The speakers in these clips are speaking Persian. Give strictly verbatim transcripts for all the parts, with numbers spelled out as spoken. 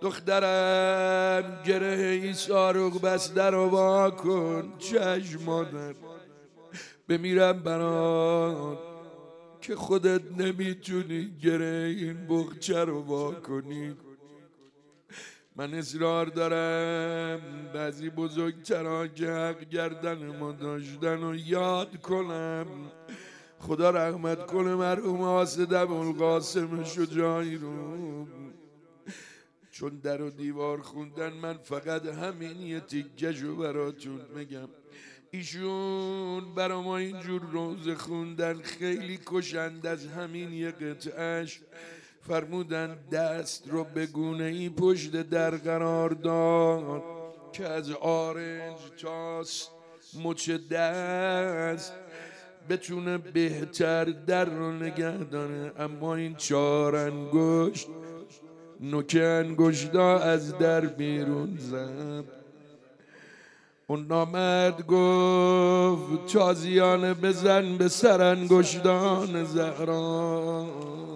دخترم گره ای ساروق بسته رو وا کن چشم مادر بمیرم برات که خودت نمیتونی گره این بغچه رو وا کنی. من اصرار دارم بعضی بزرگترها که حق گردن ما داشتن و یاد کنم. خدا رحمت کنه مرحوم حاسد ابوالقاسم شجاعی رو، چون در و دیوار خوندن من فقط همین یه تیکشو براتون میگم. ایشون برا ما اینجور روزه خوندن خیلی کشند. از همین یه قطعش فرمودن دست رو به گونه ای پشت در قرار داد که از آرنج تاست مچ دست بتونه بهتر در رو نگه داره. اما این چهار انگشت نوک انگشتا از در بیرون زد. اون نامرد گفت تازیانه بزن به سر انگشتان زهرا.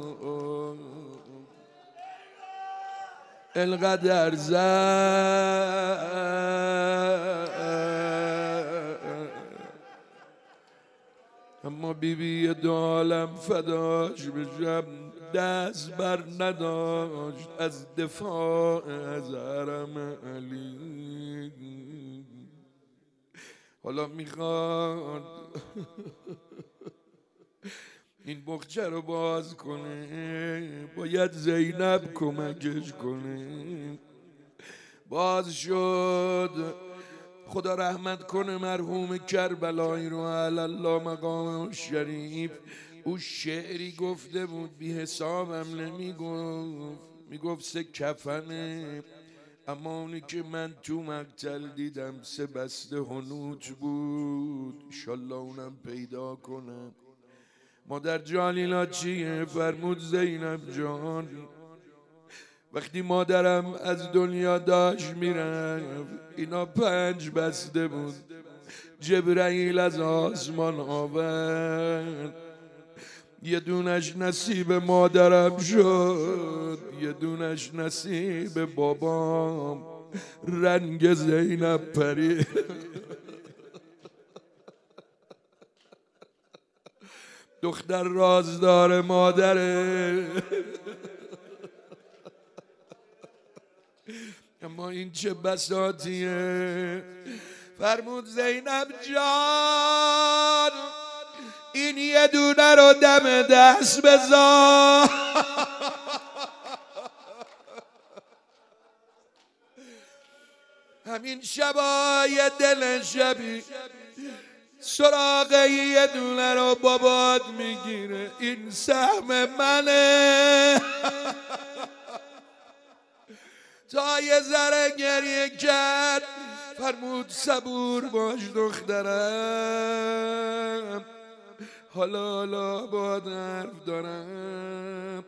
القدر زد اما بیبی دو عالم فداش بشم دست بر نداشت از دفاع از حرم علی. حالا میخواد این بغچه رو باز کنه، باید زینب کمکش کنه. باز شد. خدا رحمت کنه مرحوم کربلایی رو علی الله مقام شریف. او شعری گفته بود بی حسابم نمیگفت، میگفت سه کفنه، اما اونی که من تو مقتل دیدم سه بسته هنوت بود. انشالله اونم پیدا کنم. مادر جالیلا چیه؟ فرمود زینب جان وقتی مادرم از دنیا داشت میرفت اینا پنج بسته بود. جبرائیل از آسمان آورد، یه دونش نصیب مادرم شد، یه دونش نصیب بابام. رنگ زینب پری دختر رازدار مادره. اما این چه بساطیه. فرمود زینب جان این یه دونه رو دم دست بذار. همین شبای دل شبی سراغ یه دونه رو بابات میگیره. این سهم منه. تا یه ذره گریه کرد فرمود صبور باش دخترم، حالا حالا باید حرف دارم.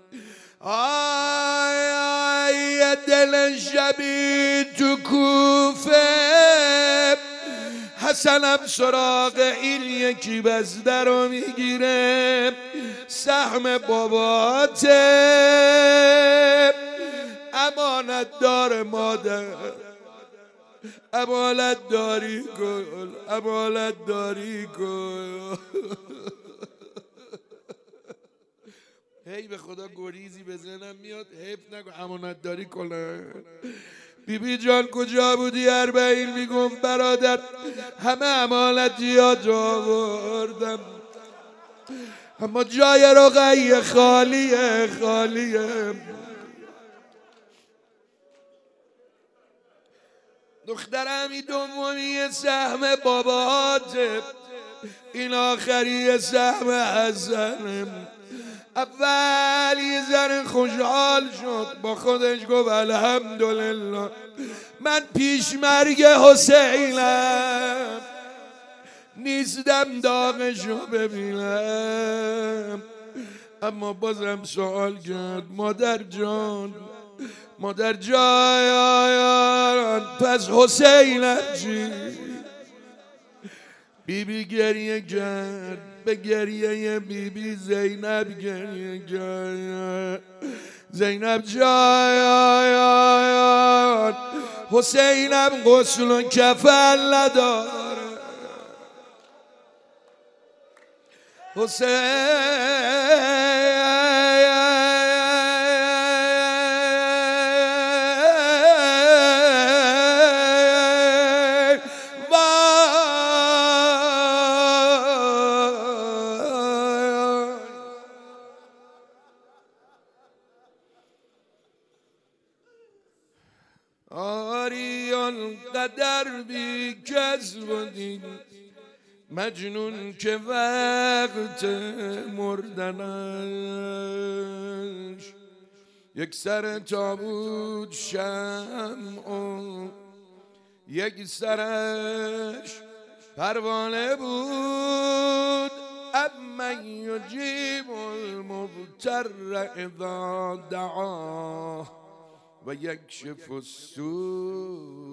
آی آی دل شبی تو کوفه حسنم سراغ این یکی بسته رو میگیره. سهم باباته امانت دار مادر، امانت داری کن، امانت داری کن. هی به خدا گریزی به ذهنم میاد حیف نکن امانت داری کنن. بیبی جان کجا بودی؟ اربعین میگفت برادر همه امانتیات آوردم اما جای رقیه خالیه خالیه. دخترمی دومی سهم باباته، این آخری سهم حسنم. اول یه ذره خوشحال شد با خودش گفت الحمدلله من پیش مرگ حسینم نیستم داغشو ببینم. اما بازم سوال کرد مادر جان مادر جان پس حسینم چی؟ بیبی گریه کرد، به گریه بیبی زینب گریه کرد. زینب جای حسینم غسل و کفن نداره حسین آریان قدر بی کس بودین مجنون که وقت مردنش یک سر تابوت شمع و یک سرش پروانه بود اما یجیب المضطر اذا دعاه و یکشف السوء